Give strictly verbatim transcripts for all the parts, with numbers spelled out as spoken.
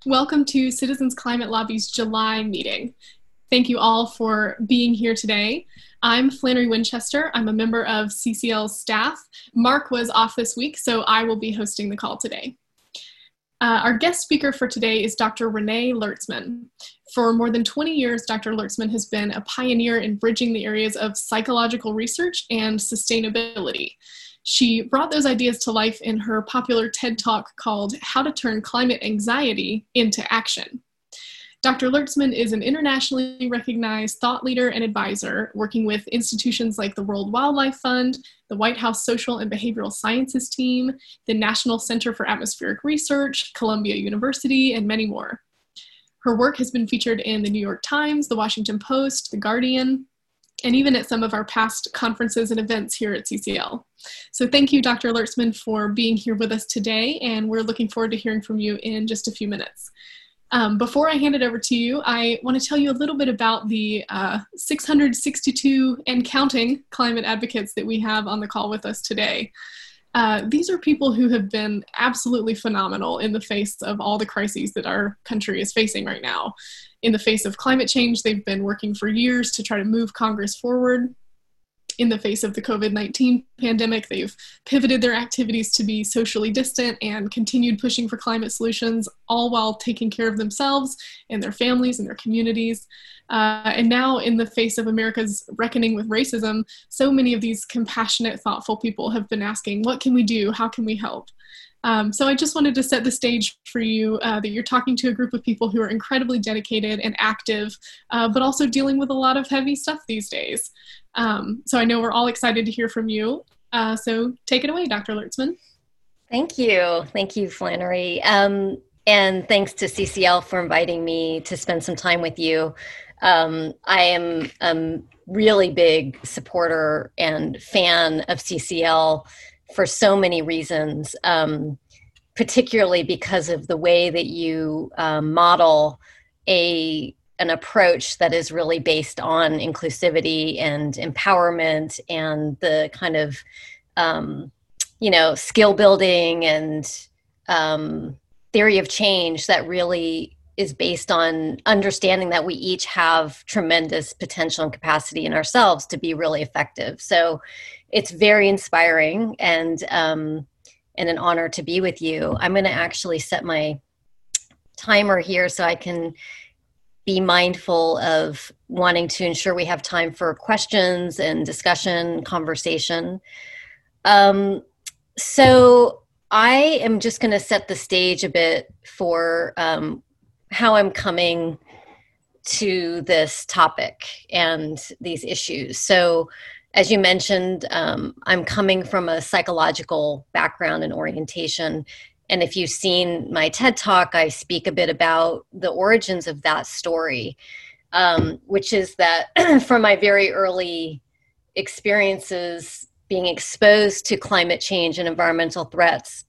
Welcome to Citizens Climate Lobby's July meeting. Thank you all for being here today. I'm Flannery Winchester. I'm a member of C C L's staff. Mark was off this week, so I will be hosting the call today. Uh, our guest speaker for today is Doctor Renee Lertzman. For more than twenty years, Doctor Lertzman has been a pioneer in bridging the areas of psychological research and sustainability. She brought those ideas to life in her popular TED Talk called How to Turn Climate Anxiety into Action. Doctor Lertzman is an internationally recognized thought leader and advisor working with institutions like the World Wildlife Fund, the White House Social and Behavioral Sciences Team, the National Center for Atmospheric Research, Columbia University, and many more. Her work has been featured in the New York Times, the Washington Post, the Guardian, and even at some of our past conferences and events here at C C L. So thank you, Doctor Lertzman, for being here with us today, and we're looking forward to hearing from you in just a few minutes. Um, before I hand it over to you, I want to tell you a little bit about the uh, six hundred sixty-two and counting climate advocates that we have on the call with us today. Uh, these are people who have been absolutely phenomenal in the face of all the crises that our country is facing right now. In the face of climate change, they've been working for years to try to move Congress forward. In the face of the COVID nineteen pandemic, they've pivoted their activities to be socially distant and continued pushing for climate solutions, all while taking care of themselves and their families and their communities. Uh, and now, in the face of America's reckoning with racism, so many of these compassionate, thoughtful people have been asking, what can we do? How can we help? Um, so I just wanted to set the stage for you uh, that you're talking to a group of people who are incredibly dedicated and active, uh, but also dealing with a lot of heavy stuff these days. Um, so I know we're all excited to hear from you. Uh, so take it away, Doctor Lertzman. Thank you. Thank you, Flannery. Um, and thanks to C C L for inviting me to spend some time with you. Um, I am a really big supporter and fan of C C L for so many reasons, um, particularly because of the way that you uh, model a an approach that is really based on inclusivity and empowerment and the kind of, um, you know, skill building and um, theory of change that really is based on understanding that we each have tremendous potential and capacity in ourselves to be really effective. So it's very inspiring and um, and an honor to be with you. I'm going to actually set my timer here so I can be mindful of wanting to ensure we have time for questions and discussion, conversation. Um, so I am just going to set the stage a bit for um, how I'm coming to this topic and these issues. So as you mentioned, um, I'm coming from a psychological background and orientation. And if you've seen my TED Talk, I speak a bit about the origins of that story, um, which is that from my very early experiences being exposed to climate change and environmental threats,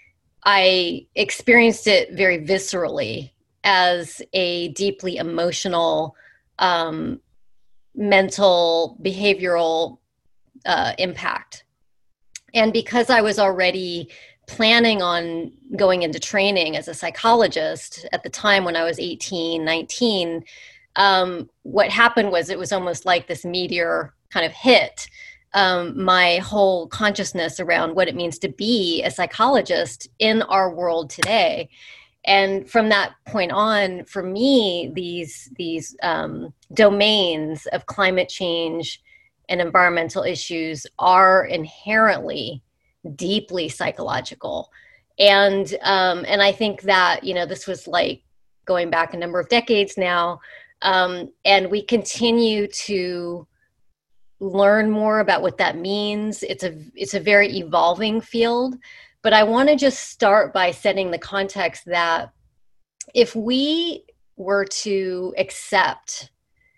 I experienced it very viscerally as a deeply emotional, um, mental, behavioral uh, impact. And because I was already planning on going into training as a psychologist at the time when I was eighteen, nineteen, um, what happened was it was almost like this meteor kind of hit um, my whole consciousness around what it means to be a psychologist in our world today. And from that point on, for me, these these um, domains of climate change and environmental issues are inherently deeply psychological. And um, and I think that, you know, this was like going back a number of decades now. Um, and we continue to learn more about what that means. It's a it's a very evolving field. But I want to just start by setting the context that if we were to accept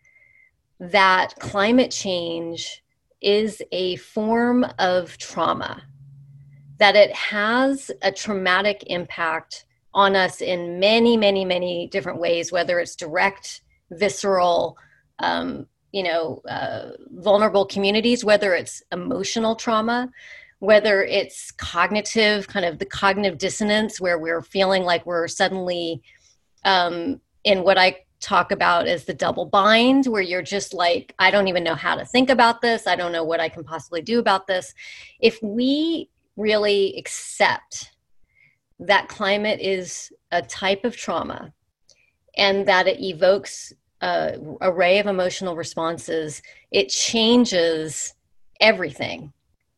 that climate change is a form of trauma, that it has a traumatic impact on us in many, many, many different ways, whether it's direct, visceral, um, you know, uh, vulnerable communities, whether it's emotional trauma, whether it's cognitive, kind of the cognitive dissonance where we're feeling like we're suddenly um, in what I talk about as the double bind, where you're just like, I don't even know how to think about this. I don't know what I can possibly do about this. If we really accept that climate is a type of trauma and that it evokes an array of emotional responses, it changes everything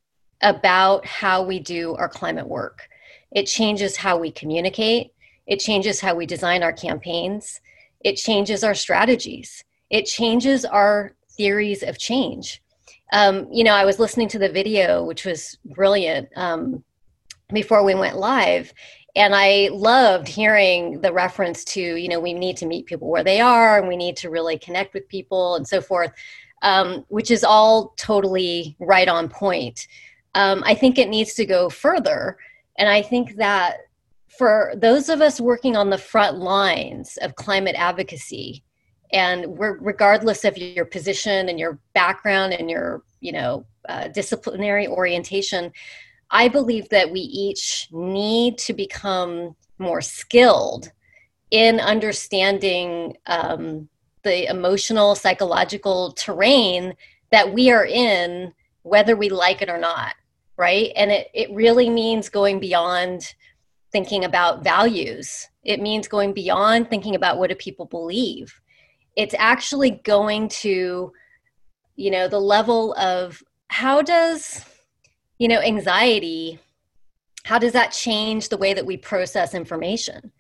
about how we do our climate work. It changes how we communicate. It changes how we design our campaigns. It changes our strategies. It changes our theories of change. Um, you know, I was listening to the video, which was brilliant, um, before we went live. And I loved hearing the reference to, you know, we need to meet people where they are and we need to really connect with people and so forth, um, which is all totally right on point. Um, I think it needs to go further. And I think that for those of us working on the front lines of climate advocacy, and we're, regardless of your position and your background and your, you know, uh, disciplinary orientation, I believe that we each need to become more skilled in understanding um, the emotional, psychological terrain that we are in, whether we like it or not, right? And it, it really means going beyond thinking about values. It means going beyond thinking about what do people believe. It's actually going to, you know, the level of how does, you know, anxiety, how does that change the way that we process information?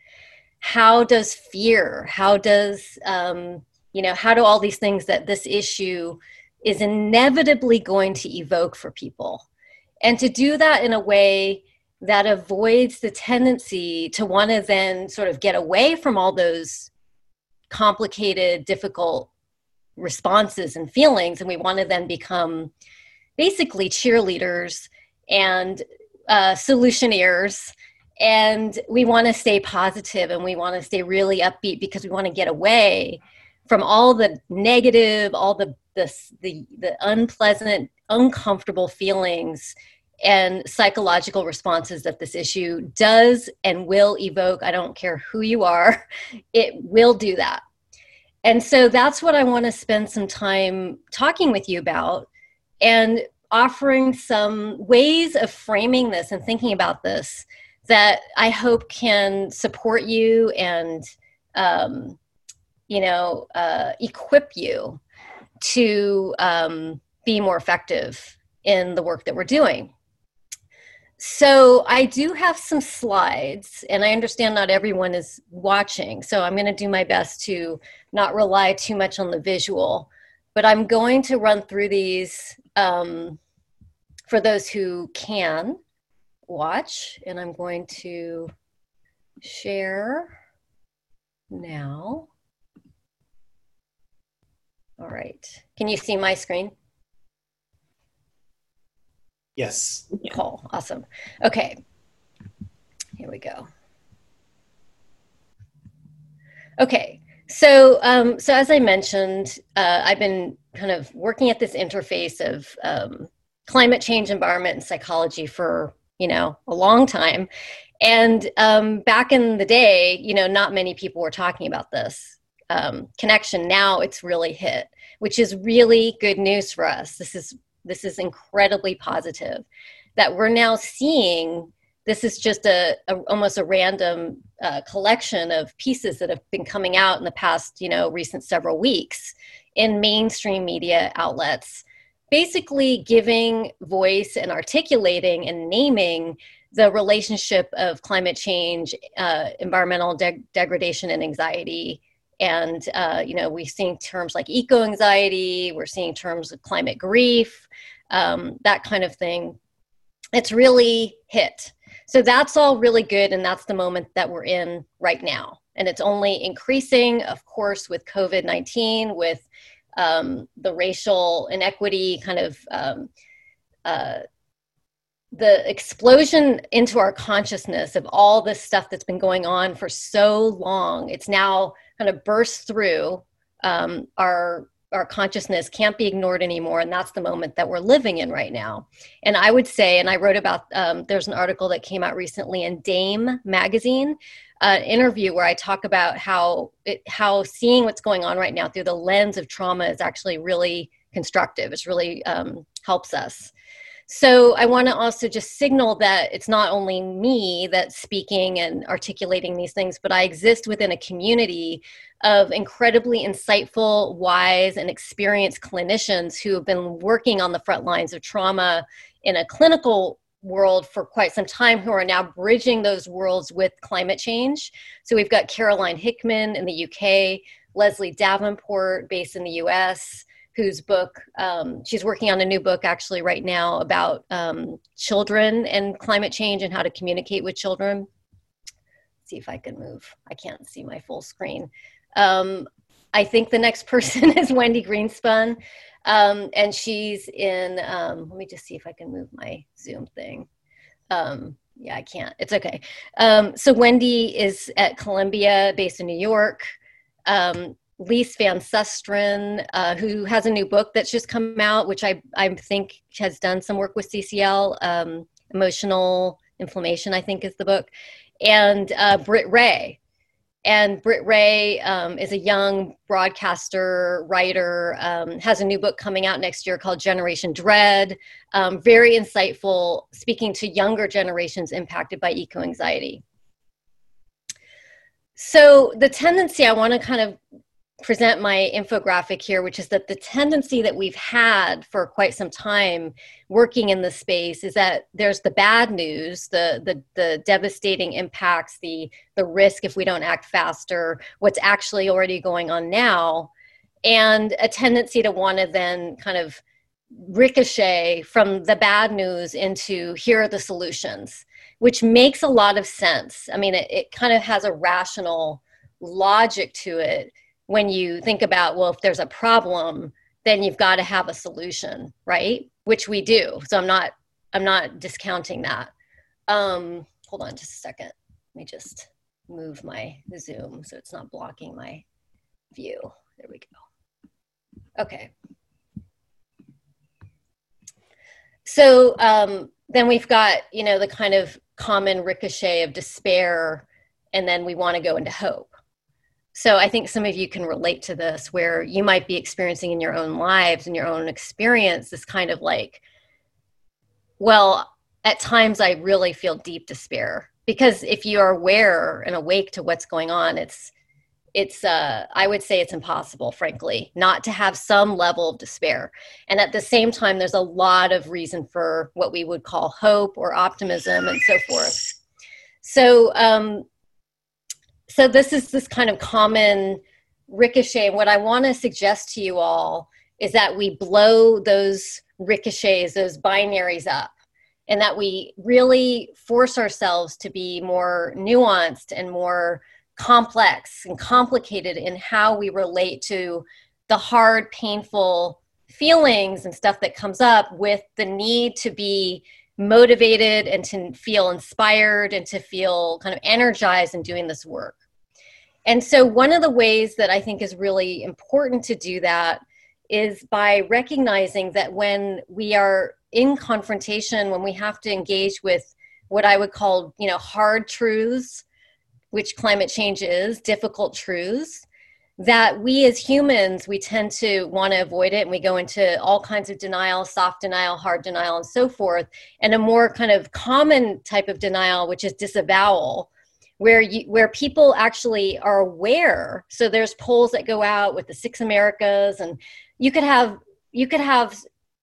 How does fear, how does, um, you know, how do all these things that this issue is inevitably going to evoke for people? And to do that in a way that avoids the tendency to want to then sort of get away from all those complicated, difficult responses and feelings. And we want to then become basically cheerleaders and uh, solutioneers. And we want to stay positive and we want to stay really upbeat because we want to get away from all the negative, all the, the, the, the unpleasant, uncomfortable feelings and psychological responses that this issue does and will evoke. I don't care who you are, it will do that. And so that's what I want to spend some time talking with you about and offering some ways of framing this and thinking about this that I hope can support you and, um, you know, uh, equip you to um, be more effective in the work that we're doing. So I do have some slides, and I understand not everyone is watching, so I'm going to do my best to not rely too much on the visual, but I'm going to run through these um, for those who can watch, and I'm going to share now. All right. Can you see my screen? Yes. Cool. Awesome. Okay. Here we go. Okay. So, um, so as I mentioned, uh, I've been kind of working at this interface of um, climate change, environment, and psychology for, you know, a long time. And um, back in the day, you know, not many people were talking about this um, connection. Now it's really hit, which is really good news for us. This is This is incredibly positive that we're now seeing. This is just a, a almost a random uh, collection of pieces that have been coming out in the past, you know, recent several weeks in mainstream media outlets, basically giving voice and articulating and naming the relationship of climate change, uh, environmental de- degradation, and anxiety. And, uh, you know, we're seeing terms like eco-anxiety, we're seeing terms of climate grief, um, that kind of thing. It's really hit. So that's all really good. And that's the moment that we're in right now. And it's only increasing, of course, with COVID nineteen, with um, the racial inequity kind of um, uh, the explosion into our consciousness of all this stuff that's been going on for so long. It's now kind of burst through um, our our consciousness, can't be ignored anymore. And that's the moment that we're living in right now. And I would say, and I wrote about, um, there's an article that came out recently in Dame magazine an interview where I talk about how it, how seeing what's going on right now through the lens of trauma is actually really constructive. It's really um, helps us. So I want to also just signal that it's not only me that's speaking and articulating these things, but I exist within a community of incredibly insightful, wise, and experienced clinicians who have been working on the front lines of trauma in a clinical world for quite some time, who are now bridging those worlds with climate change. So we've got Caroline Hickman in the U K, Leslie Davenport based in the U S, whose book, um, she's working on a new book actually right now about um, children and climate change and how to communicate with children. Let's see if I can move. I can't see my full screen. Um, I think the next person is Wendy Greenspun, um, and she's in, um, let me just see if I can move my Zoom thing. Um, yeah, I can't. It's okay. Um, so Wendy is at Columbia, based in New York. Um, Lise Van Susteren, uh, who has a new book that's just come out, which I, I think has done some work with C C L, um, Emotional Inflammation, I think is the book, and uh, Britt Ray. And Britt Ray um, is a young broadcaster, writer, um, has a new book coming out next year called Generation Dread, um, very insightful, speaking to younger generations impacted by eco-anxiety. So the tendency, I want to kind of present my infographic here, which is that the tendency that we've had for quite some time working in this space is that there's the bad news, the the, the devastating impacts, the the risk if we don't act faster, what's actually already going on now, and a tendency to want to then kind of ricochet from the bad news into here are the solutions, which makes a lot of sense. I mean, it, it kind of has a rational logic to it. When you think about, well, if there's a problem, then you've got to have a solution, right? Which we do. So I'm not, I'm not discounting that. Um, hold on just a second. Let me just move my Zoom so it's not blocking my view. There we go. Okay. So um, then we've got, you know, the kind of common ricochet of despair, and then we want to go into hope. So I think some of you can relate to this, where you might be experiencing in your own lives and your own experience this kind of like, well, at times I really feel deep despair, because if you are aware and awake to what's going on, it's, it's, uh, I would say it's impossible, frankly, not to have some level of despair. And at the same time, there's a lot of reason for what we would call hope or optimism and so forth. So, um, So this is this kind of common ricochet. What I want to suggest to you all is that we blow those ricochets, those binaries up, and that we really force ourselves to be more nuanced and more complex and complicated in how we relate to the hard, painful feelings and stuff that comes up, with the need to be motivated and to feel inspired and to feel kind of energized in doing this work. And so one of the ways that I think is really important to do that is by recognizing that when we are in confrontation, when we have to engage with what I would call, you know, hard truths, which climate change is, difficult truths, that we as humans, we tend to want to avoid it, and we go into all kinds of denial, soft denial, hard denial, and so forth. And a more kind of common type of denial, which is disavowal, where you, where people actually are aware. So there's polls that go out with the Six Americas, and you could have you could have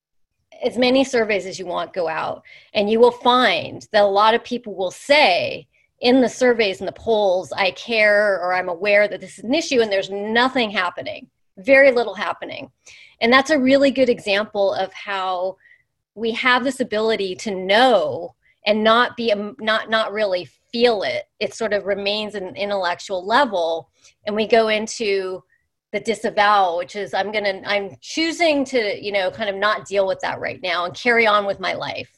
as many surveys as you want go out, and you will find that a lot of people will say in the surveys and the polls, I care, or I'm aware that this is an issue, and there's nothing happening, very little happening. And that's a really good example of how we have this ability to know and not be, not, not really feel it. It sort of remains at an intellectual level. And we go into the disavowal, which is I'm going to, I'm choosing to, you know, kind of not deal with that right now and carry on with my life.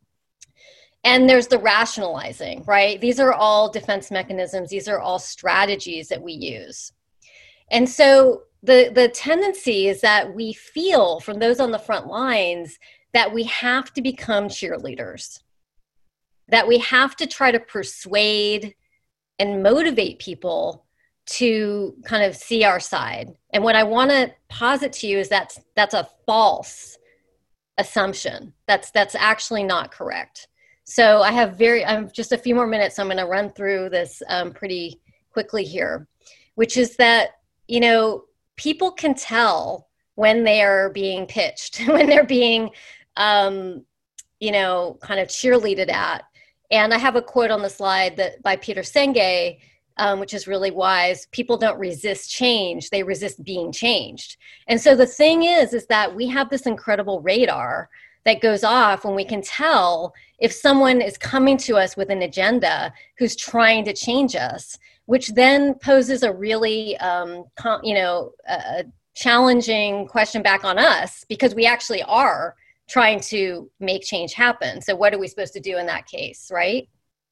And there's the rationalizing, right? These are all defense mechanisms. These are all strategies that we use. And so the, the tendency is that we feel from those on the front lines that we have to become cheerleaders, that we have to try to persuade and motivate people to kind of see our side. And what I want to posit to you is that's that's a false assumption. That's that's actually not correct. So I have very, I have just a few more minutes. So I'm going to run through this um, pretty quickly here, which is that, you know, people can tell when they are being pitched, when they're being, um, you know, kind of cheerleaded at. And I have a quote on the slide that by Peter Senge, um, which is really wise. People don't resist change; they resist being changed. And so the thing is, is that we have this incredible radar that goes off when we can tell if someone is coming to us with an agenda who's trying to change us, which then poses a really, um, com- you know, a challenging question back on us, because we actually are trying to make change happen. So what are we supposed to do in that case, right?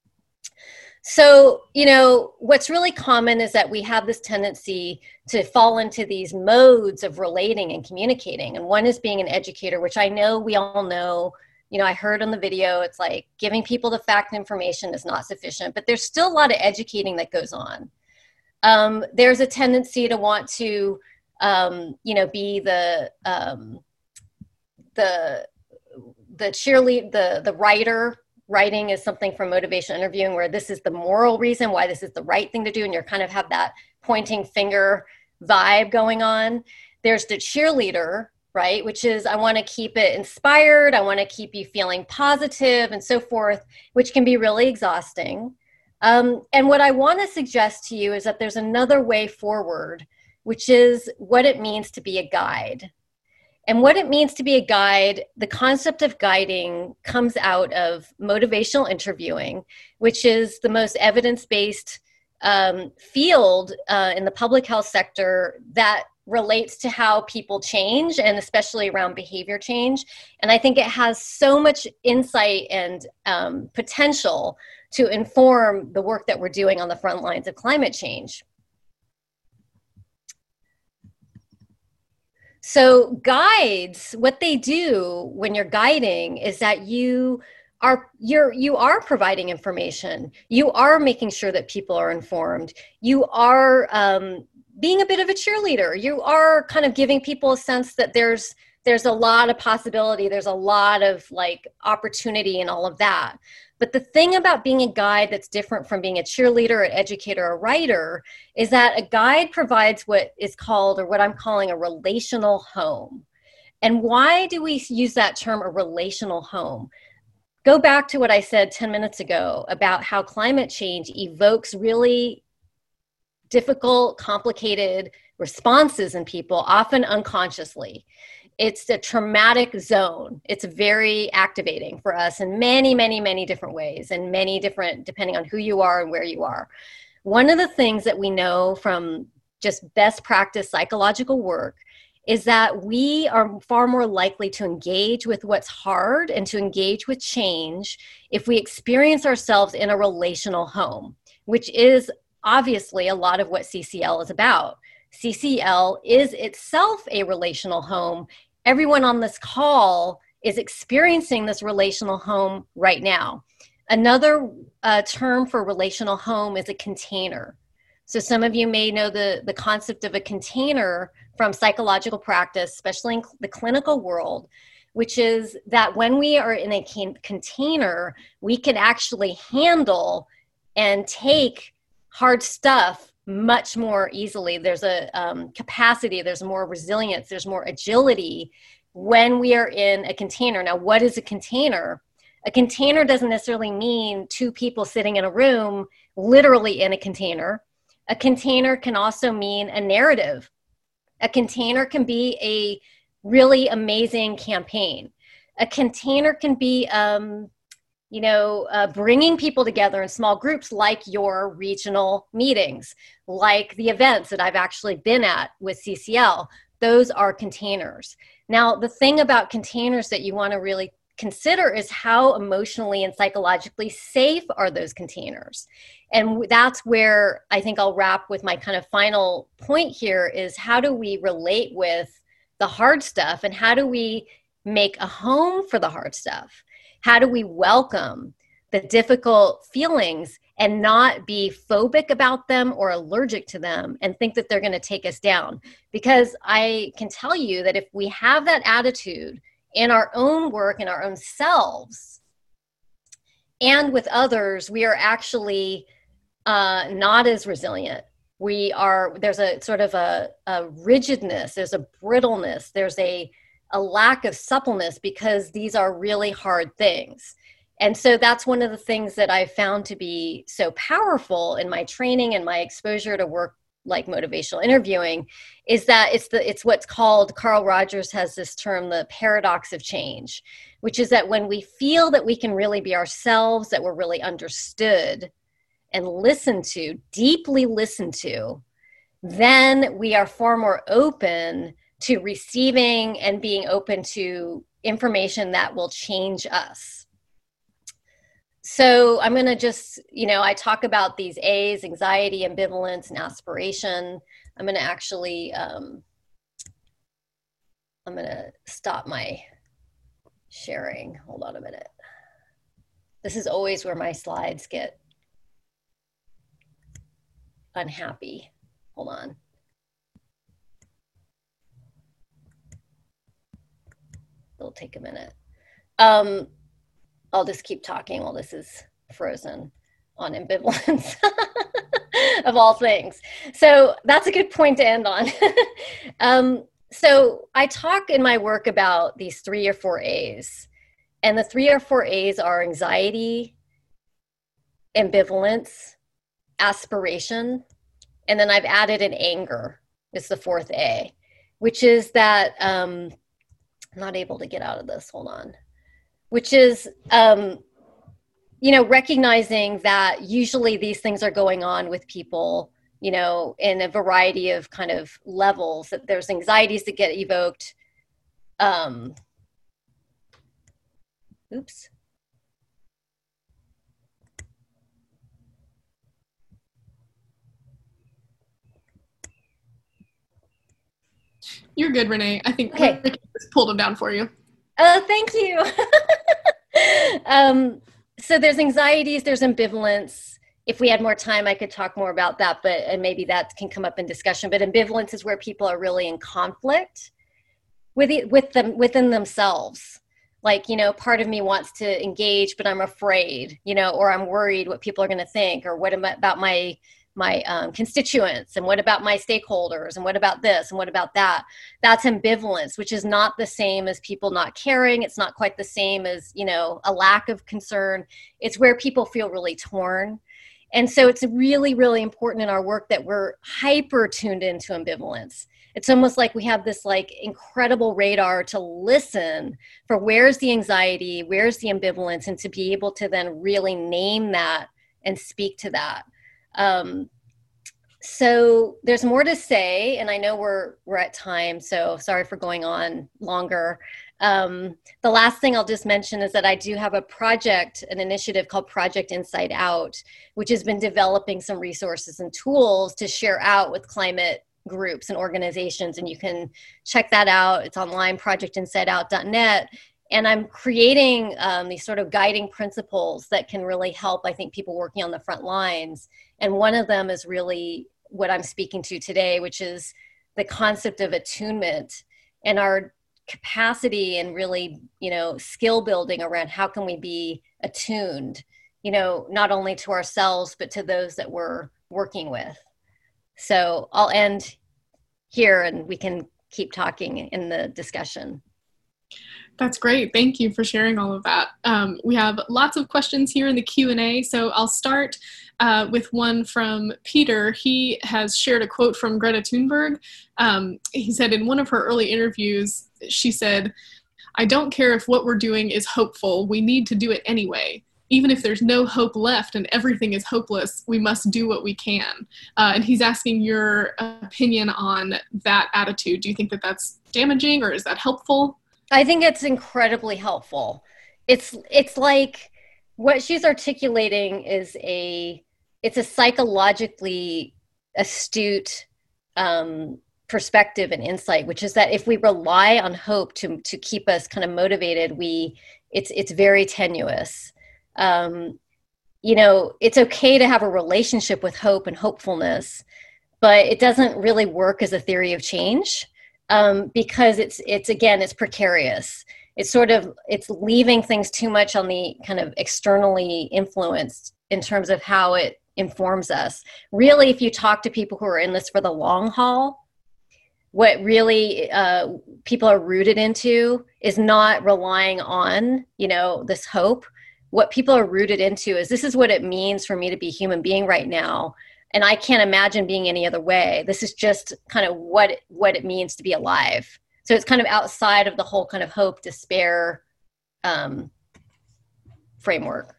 So, you know, what's really common is that we have this tendency to fall into these modes of relating and communicating. And one is being an educator, which I know we all know. You know, I heard on the video, it's like giving people the fact and information is not sufficient, but there's still a lot of educating that goes on. Um, there's a tendency to want to, um, you know, be the, um, the, the cheerlead, the, the writer. Writing is something from motivational interviewing where this is the moral reason why this is the right thing to do. And you're kind of have that pointing finger vibe going on. There's the cheerleader, right? Which is, I want to keep it inspired. I want to keep you feeling positive and so forth, which can be really exhausting. Um, and what I want to suggest to you is that there's another way forward, which is what it means to be a guide. And what it means to be a guide, the concept of guiding comes out of motivational interviewing, which is the most evidence-based um, field uh, in the public health sector that relates to how people change, and especially around behavior change. And I think it has so much insight and um, potential to inform the work that we're doing on the front lines of climate change. So guides, what they do when you're guiding is that you are you're you are providing information. You are making sure that people are informed. You are um, being a bit of a cheerleader. You are kind of giving people a sense that there's there's a lot of possibility. There's a lot of like opportunity and all of that. But the thing about being a guide that's different from being a cheerleader, an educator, a writer, is that a guide provides what is called, or what I'm calling, a relational home. And why do we use that term, a relational home? Go back to what I said ten minutes ago about how climate change evokes really difficult, complicated responses in people, often unconsciously. It's a traumatic zone. It's very activating for us in many, many, many different ways, and many different, depending on who you are and where you are. One of the things that we know from just best practice psychological work is that we are far more likely to engage with what's hard and to engage with change if we experience ourselves in a relational home, which is obviously a lot of what C C L is about. C C L is itself a relational home. Everyone on this call is experiencing this relational home right now. Another uh, term for relational home is a container. So some of you may know the, the concept of a container from psychological practice, especially in the clinical world, which is that when we are in a can- container, we can actually handle and take hard stuff much more easily. There's a um, capacity, there's more resilience, there's more agility when we are in a container. Now, what is a container? A container doesn't necessarily mean two people sitting in a room, literally in a container. A container can also mean a narrative. A container can be a really amazing campaign. A container can be um, you know, uh, bringing people together in small groups, like your regional meetings, like the events that I've actually been at with C C L. Those are containers. Now, the thing about containers that you want to really consider is how emotionally and psychologically safe are those containers. And that's where I think I'll wrap with my kind of final point here is, how do we relate with the hard stuff, and how do we make a home for the hard stuff? How do we welcome the difficult feelings and not be phobic about them or allergic to them and think that they're going to take us down. Because I can tell you that if we have that attitude in our own work, in our own selves, and with others, we are actually uh, not as resilient. We are, there's a sort of a, a rigidness, there's a brittleness, there's a, a lack of suppleness, because these are really hard things. And so that's one of the things that I found to be so powerful in my training and my exposure to work like motivational interviewing, is that it's the it's what's called, Carl Rogers has this term, the paradox of change, which is that when we feel that we can really be ourselves, that we're really understood and listened to, deeply listened to, then we are far more open to receiving and being open to information that will change us. So I'm going to just, you know, I talk about these A's: anxiety, ambivalence, and aspiration. I'm going to actually, um, I'm going to stop my sharing. Hold on a minute. This is always where my slides get unhappy. Hold on. It'll take a minute. Um, I'll just keep talking while this is frozen on ambivalence of all things. So that's a good point to end on. um, so I talk in my work about these three or four A's, and the three or four A's are anxiety, ambivalence, aspiration, and then I've added an anger is the fourth A, which is that, um, I'm not able to get out of this, hold on. Which is, um, you know, recognizing that usually these things are going on with people, you know, in a variety of kind of levels, that there's anxieties that get evoked. Um, oops. You're good, Renee. I think okay. Ricky just pulled them down for you. Oh, thank you. um, so there's anxieties, there's ambivalence. If we had more time, I could talk more about that, but and maybe that can come up in discussion. But ambivalence is where people are really in conflict with it, with them within themselves. Like, you know, part of me wants to engage, but I'm afraid, you know, or I'm worried what people are going to think, or what am I, about my my um, constituents, and what about my stakeholders, and what about this, and what about that. That's ambivalence, which is not the same as people not caring. It's not quite the same as, you know, a lack of concern. It's where people feel really torn. And so it's really, really important in our work that we're hyper tuned into ambivalence. It's almost like we have this like incredible radar to listen for where's the anxiety, where's the ambivalence, and to be able to then really name that and speak to that. Um, so there's more to say, and I know we're we're at time, so sorry for going on longer. Um, the last thing I'll just mention is that I do have a project, an initiative called Project Inside Out, which has been developing some resources and tools to share out with climate groups and organizations, and you can check that out. It's online, project inside out dot net. And I'm creating um, these sort of guiding principles that can really help, I think, people working on the front lines. And one of them is really what I'm speaking to today, which is the concept of attunement and our capacity and really, you know, skill building around how can we be attuned, you know, not only to ourselves, but to those that we're working with. So I'll end here and we can keep talking in the discussion. That's great. Thank you for sharing all of that. Um, we have lots of questions here in the Q and A, so I'll start uh, with one from Peter. He has shared a quote from Greta Thunberg. Um, he said in one of her early interviews, she said, "I don't care if what we're doing is hopeful. We need to do it anyway. Even if there's no hope left and everything is hopeless, we must do what we can." Uh, and he's asking your opinion on that attitude. Do you think that that's damaging, or is that helpful? I think it's incredibly helpful. It's it's like what she's articulating is a it's a psychologically astute um, perspective and insight, which is that if we rely on hope to to keep us kind of motivated, we it's it's very tenuous. Um, you know, it's okay to have a relationship with hope and hopefulness, but it doesn't really work as a theory of change, um, because it's, it's, again, it's precarious. It's sort of, it's leaving things too much on the kind of externally influenced in terms of how it informs us. Really, if you talk to people who are in this for the long haul, what really uh, people are rooted into is not relying on, you know, this hope. What people are rooted into is, this is what it means for me to be a human being right now. And I can't imagine being any other way. This is just kind of what, what it means to be alive. So it's kind of outside of the whole kind of hope, despair um, framework.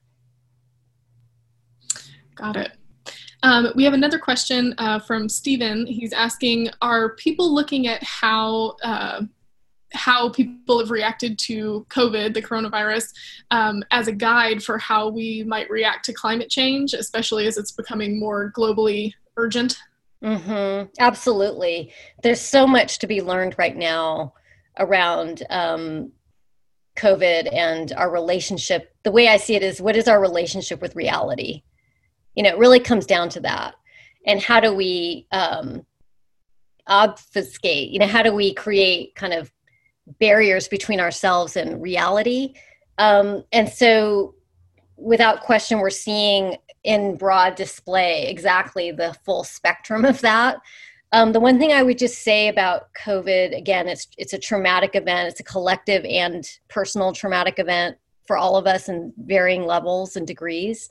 Got it. Um, we have another question uh, from Stephen. He's asking, are people looking at how uh, how people have reacted to COVID, the coronavirus, um, as a guide for how we might react to climate change, especially as it's becoming more globally urgent? Mm-hmm. Absolutely. There's so much to be learned right now around um, COVID and our relationship. The way I see it is, what is our relationship with reality? You know, it really comes down to that. And how do we um, obfuscate, you know, how do we create kind of barriers between ourselves and reality? Um, and so without question, we're seeing in broad display exactly the full spectrum of that. Um, the one thing I would just say about COVID, again, it's it's a traumatic event. It's a collective and personal traumatic event for all of us in varying levels and degrees.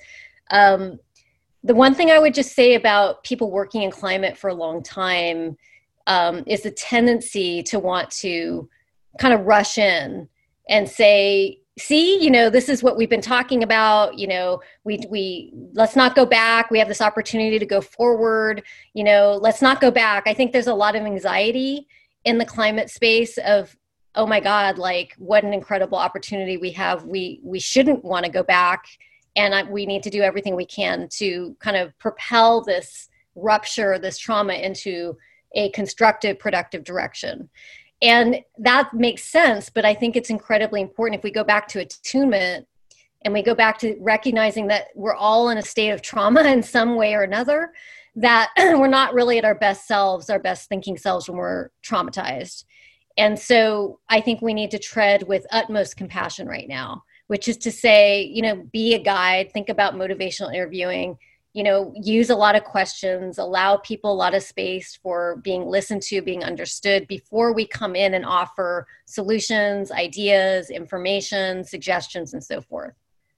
Um, the one thing I would just say about people working in climate for a long time um, is the tendency to want to kind of rush in and say, see, you know, this is what we've been talking about, you know, we, we, let's not go back. We have this opportunity to go forward, you know, let's not go back. I think there's a lot of anxiety in the climate space of, oh my God, like what an incredible opportunity we have. We, we shouldn't want to go back. And I, we need to do everything we can to kind of propel this rupture, this trauma into a constructive, productive direction. And that makes sense, but I think it's incredibly important if we go back to attunement and we go back to recognizing that we're all in a state of trauma in some way or another, that we're not really at our best selves, our best thinking selves when we're traumatized. And so I think we need to tread with utmost compassion right now, which is to say, you know, be a guide, think about motivational interviewing, you know, use a lot of questions, allow people a lot of space for being listened to, being understood before we come in and offer solutions, ideas, information, suggestions, and so forth.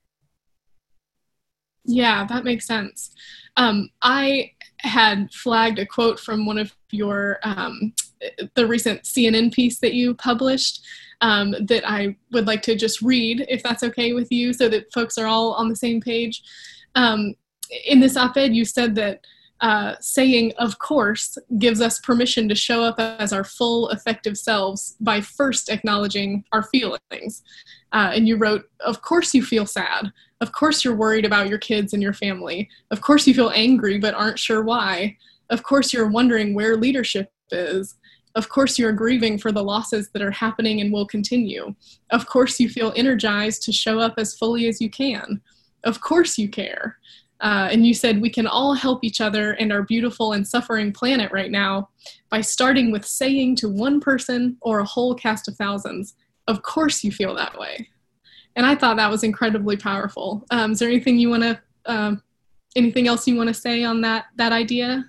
Yeah, that makes sense. Um, I had flagged a quote from one of your, um, the recent C N N piece that you published um, that I would like to just read, if that's okay with you, so that folks are all on the same page. Um, in this op-ed, you said that uh, saying, of course, gives us permission to show up as our full, effective selves by first acknowledging our feelings. Uh, and you wrote, of course you feel sad. Of course you're worried about your kids and your family. Of course you feel angry but aren't sure why. Of course you're wondering where leadership is. Of course you're grieving for the losses that are happening and will continue. Of course you feel energized to show up as fully as you can. Of course you care. Uh, and you said we can all help each other and our beautiful and suffering planet right now by starting with saying to one person or a whole cast of thousands, of course you feel that way. And I thought that was incredibly powerful. Um, is there anything you want to, um, anything else you want to say on that, that idea?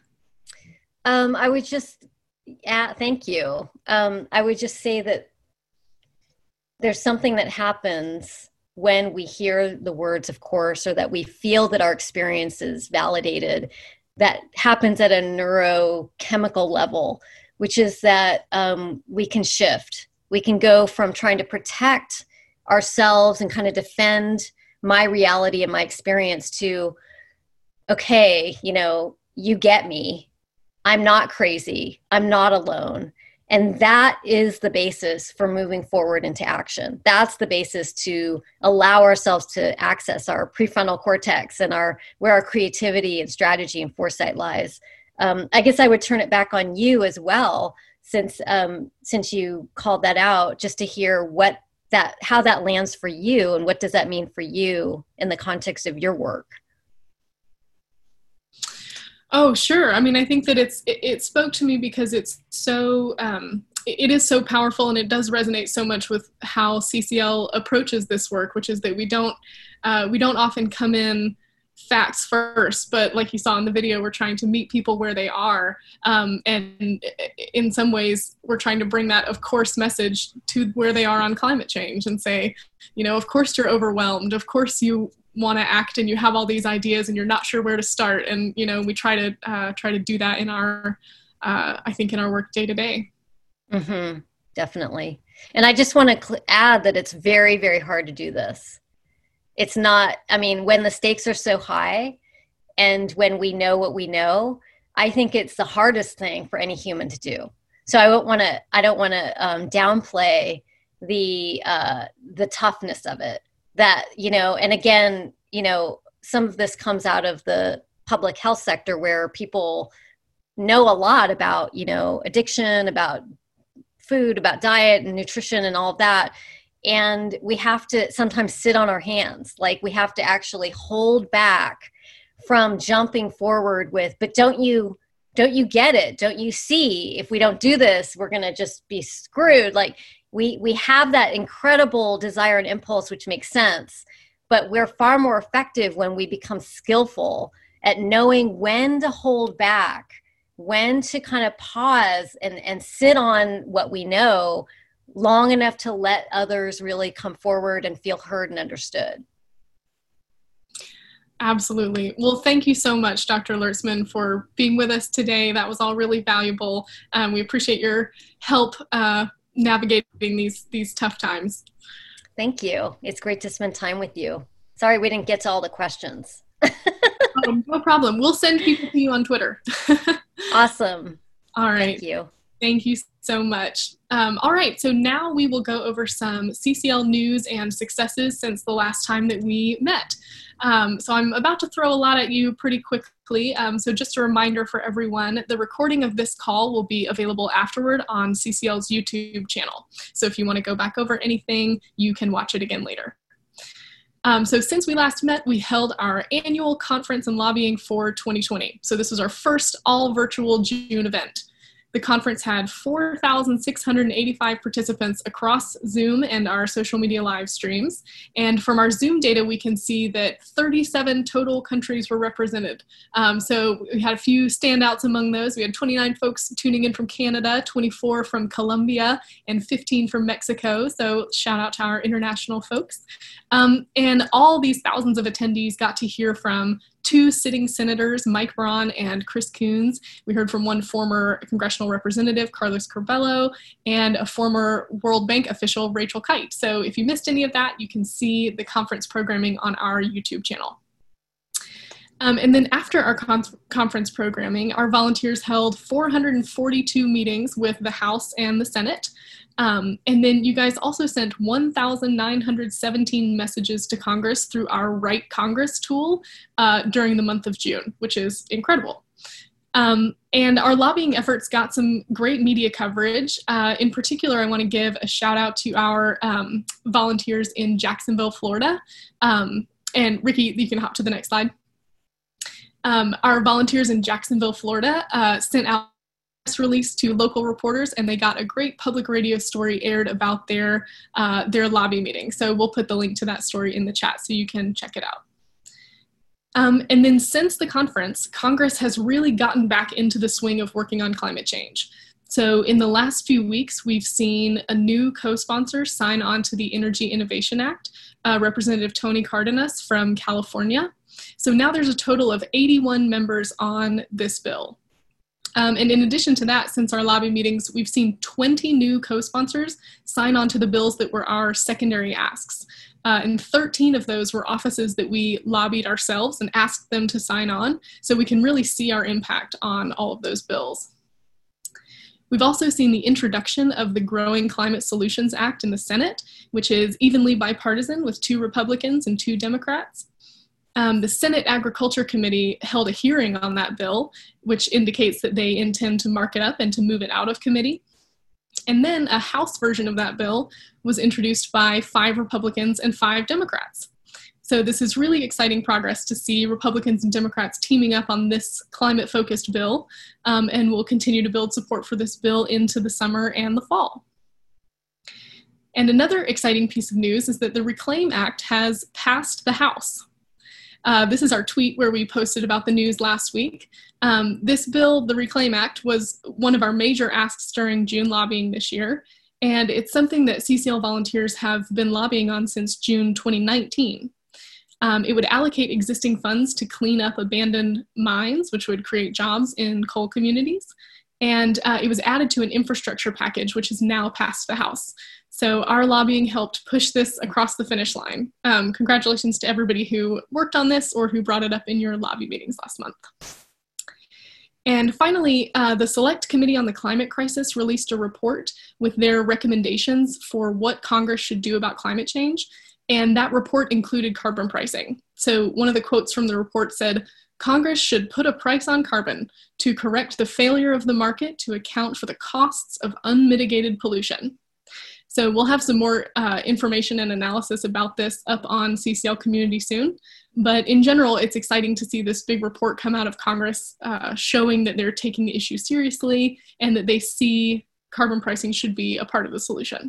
Um, I would just, yeah, thank you. Um, I would just say that there's something that happens when we hear the words, of course, or that we feel that our experience is validated, that happens at a neurochemical level, which is that um, we can shift. We can go from trying to protect ourselves and kind of defend my reality and my experience to, okay, you know, you get me. I'm not crazy. I'm not alone. And that is the basis for moving forward into action. That's the basis to allow ourselves to access our prefrontal cortex and our where our creativity and strategy and foresight lies. Um, I guess I would turn it back on you as well, since um, since you called that out, just to hear what that how that lands for you and what does that mean for you in the context of your work. Oh, sure. I mean, I think that it's it, it spoke to me because it's so um, it is so powerful, and it does resonate so much with how C C L approaches this work, which is that we don't uh, we don't often come in facts first, but like you saw in the video, we're trying to meet people where they are, um, and in some ways, we're trying to bring that of course message to where they are on climate change, and say, you know, of course you're overwhelmed, of course you want to act and you have all these ideas and you're not sure where to start. And, you know, we try to uh, try to do that in our, uh, I think in our work day to day. Mm-hmm. Definitely. And I just want to cl- add that it's very, very hard to do this. It's not, I mean, when the stakes are so high and when we know what we know, I think it's the hardest thing for any human to do. So I don't want to, I don't want to um, downplay the, uh, the toughness of it. That, you know, and again, you know, some of this comes out of the public health sector where people know a lot about, you know, addiction, about food, about diet and nutrition and all of that. And we have to sometimes sit on our hands. Like we have to actually hold back from jumping forward with, but don't you, don't you get it? Don't you see, if we don't do this, we're going to just be screwed. Like, We we have that incredible desire and impulse, which makes sense, but we're far more effective when we become skillful at knowing when to hold back, when to kind of pause and, and sit on what we know long enough to let others really come forward and feel heard and understood. Absolutely. Well, thank you so much, Doctor Lertzman, for being with us today. That was all really valuable. Um, we appreciate your help uh, navigating these these tough times. Thank you. It's great to spend time with you. Sorry we didn't get to all the questions. Oh, no problem. We'll send people to you on Twitter. Awesome. All right. Thank you. Thank you so much. Um, all right, so now we will go over some C C L news and successes since the last time that we met. Um, so I'm about to throw a lot at you pretty quickly. Um, so just a reminder for everyone, the recording of this call will be available afterward on C C L's YouTube channel. So if you want to go back over anything, you can watch it again later. Um, so since we last met, we held our annual conference and lobbying for twenty twenty. So this was our first all virtual June event. The conference had four thousand six hundred eighty-five participants across Zoom and our social media live streams. And from our Zoom data, we can see that thirty-seven total countries were represented. Um, so we had a few standouts among those. We had twenty-nine folks tuning in from Canada, twenty-four from Colombia, and fifteen from Mexico. So shout out to our international folks. Um, and all these thousands of attendees got to hear from two sitting senators, Mike Braun and Chris Coons. We heard from one former congressional representative, Carlos Curbelo, and a former World Bank official, Rachel Kite. So if you missed any of that, you can see the conference programming on our YouTube channel. Um, and then after our con conference programming, our volunteers held four hundred forty-two meetings with the House and the Senate. Um, and then you guys also sent one thousand nine hundred seventeen messages to Congress through our Write Congress tool uh, during the month of June, which is incredible. Um, and our lobbying efforts got some great media coverage. Uh, in particular, I want to give a shout out to our um, volunteers in Jacksonville, Florida. Um, and Ricky, you can hop to the next slide. Um, our volunteers in Jacksonville, Florida uh, sent out a press release to local reporters, and they got a great public radio story aired about their, uh, their lobby meeting. So we'll put the link to that story in the chat so you can check it out. Um, and then since the conference, Congress has really gotten back into the swing of working on climate change. So in the last few weeks, we've seen a new co-sponsor sign on to the Energy Innovation Act, uh, Representative Tony Cardenas from California. So now there's a total of eighty-one members on this bill. Um, and in addition to that, since our lobby meetings, we've seen twenty new co-sponsors sign on to the bills that were our secondary asks. Uh, and thirteen of those were offices that we lobbied ourselves and asked them to sign on, so we can really see our impact on all of those bills. We've also seen the introduction of the Growing Climate Solutions Act in the Senate, which is evenly bipartisan with two Republicans and two Democrats. Um, the Senate Agriculture Committee held a hearing on that bill, which indicates that they intend to mark it up and to move it out of committee. And then a House version of that bill was introduced by five Republicans and five Democrats. So this is really exciting progress to see Republicans and Democrats teaming up on this climate-focused bill, um, and we'll continue to build support for this bill into the summer and the fall. And another exciting piece of news is that the Reclaim Act has passed the House. Uh, this is our tweet where we posted about the news last week. Um, this bill, the Reclaim Act, was one of our major asks during June lobbying this year, and it's something that C C L volunteers have been lobbying on since June twenty nineteen. Um, it would allocate existing funds to clean up abandoned mines, which would create jobs in coal communities, and uh, it was added to an infrastructure package, which has now passed the House. So our lobbying helped push this across the finish line. Um, congratulations to everybody who worked on this or who brought it up in your lobby meetings last month. And finally, uh, the Select Committee on the Climate Crisis released a report with their recommendations for what Congress should do about climate change. And that report included carbon pricing. So one of the quotes from the report said, "Congress should put a price on carbon to correct the failure of the market to account for the costs of unmitigated pollution." So we'll have some more uh, information and analysis about this up on C C L Community soon. But in general, it's exciting to see this big report come out of Congress uh, showing that they're taking the issue seriously and that they see carbon pricing should be a part of the solution.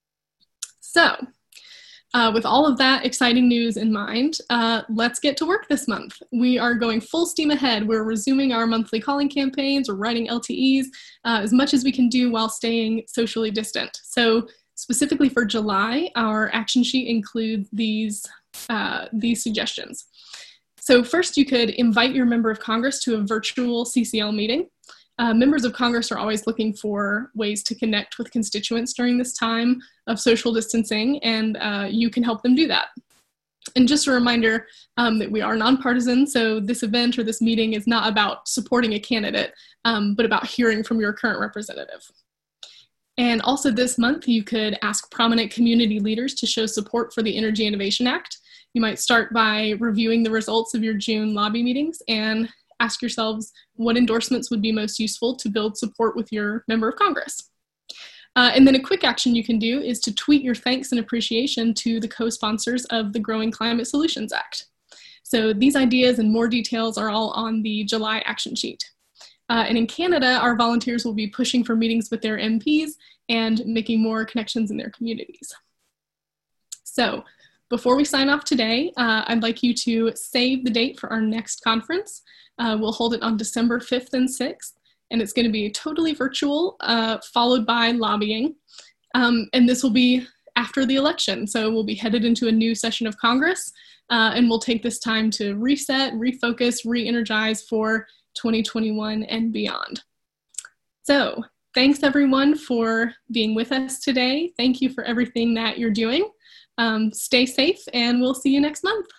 So uh, with all of that exciting news in mind, uh, let's get to work this month. We are going full steam ahead. We're resuming our monthly calling campaigns, we're writing L T Es uh, as much as we can do while staying socially distant. So specifically for July, our action sheet includes these, uh, these suggestions. So first, you could invite your member of Congress to a virtual C C L meeting. Uh, members of Congress are always looking for ways to connect with constituents during this time of social distancing, and uh, you can help them do that. And just a reminder um, that we are nonpartisan, so this event or this meeting is not about supporting a candidate, um, but about hearing from your current representative. And also this month, you could ask prominent community leaders to show support for the Energy Innovation Act. You might start by reviewing the results of your June lobby meetings and ask yourselves what endorsements would be most useful to build support with your member of Congress. Uh, and then a quick action you can do is to tweet your thanks and appreciation to the co-sponsors of the Growing Climate Solutions Act. So these ideas and more details are all on the July action sheet. Uh, and in Canada, our volunteers will be pushing for meetings with their M Ps and making more connections in their communities. So before we sign off today, uh, I'd like you to save the date for our next conference. Uh, we'll hold it on December fifth and sixth, and it's going to be totally virtual, uh, followed by lobbying. Um, and this will be after the election, so we'll be headed into a new session of Congress, uh, and we'll take this time to reset, refocus, re-energize for twenty twenty-one and beyond. So thanks everyone for being with us today. Thank you for everything that you're doing. Um, stay safe, and we'll see you next month.